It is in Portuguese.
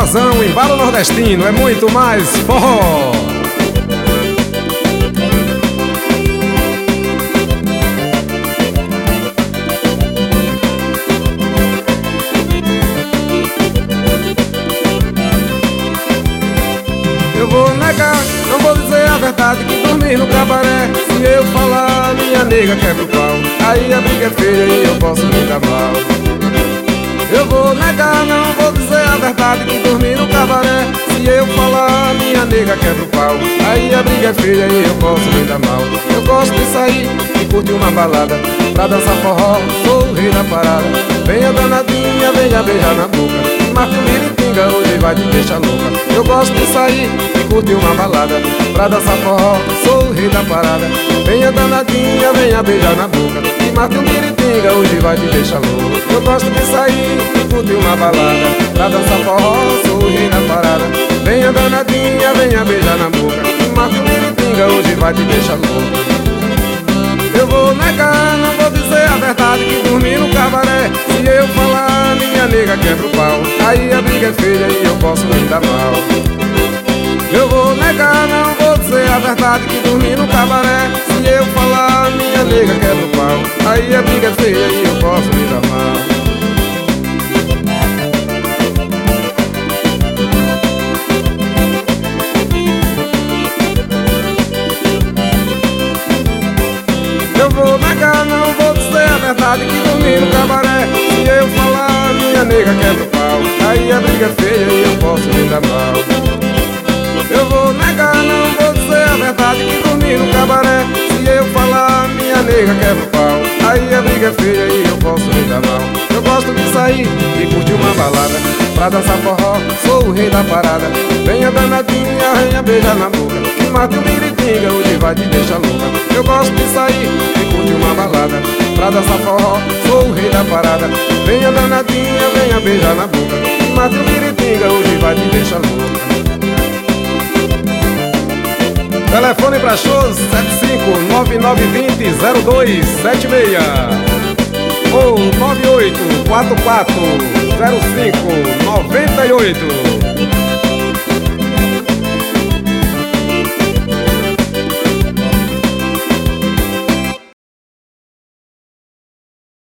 forrozão, embalo nordestino, é muito mais forró. Eu vou negar, não vou dizer a verdade, que dormir no cabaré. Se eu falar, minha nega quebra o pau, aí a briga é feia e eu posso me dar mal. Eu vou negar, não vou dizer a verdade, que dormir no cabaré. Se eu falar, minha nega quebra o pau, aí a briga é feia e eu posso me dar mal. Eu gosto de sair e curtir uma balada, pra dançar forró, sou o rei da parada. Venha danadinha, venha beijar na boca, marca o miritinga, hoje vai te deixar louca. Eu gosto de sair e curtir uma balada, pra dançar forró, sou o rei da parada. Venha danadinha, venha beijar na boca, e marca o miritinga, hoje vai te deixar louca. Eu gosto de sair e curtir uma balada, pra dançar forró, sou o rei da parada. Venha danadinha, venha beijar na boca, e marca o miritinga, hoje vai te deixar louca. Eu vou negar, não vou dizer a verdade, que dormir no cabaré. Se eu falar, minha nega quebra o pau, aí a briga é feia e eu posso me dar mal. Eu vou negar, não vou dizer a verdade, que dormir no cabaré. Se eu falar, minha nega quebra o pau, aí a briga é feia e eu posso me dar mal. Eu vou negar, não vou dizer a verdade, que dormir no cabaré. Se eu falar, minha nega quebra o pau, aí a briga é feia e eu posso me dar mal. Eu vou negar, não vou dizer a verdade, que dormir no cabaré. Se eu falar, minha nega quebra o pau, aí a briga é feia e eu posso me dar mal. Eu gosto de sair e curtir uma balada, pra dançar forró, sou o rei da parada. Venha danadinha, venha beijar na boca, que mata o miritinga, hoje vai te deixar louca. Eu gosto de sair e curtir uma balada, pra dançar forró, sou o rei da parada. Venha danadinha, venha beijar na boca, que mata o miritinga, hoje vai te deixar louca. Telefone para shows 7599200276 ou 98440598.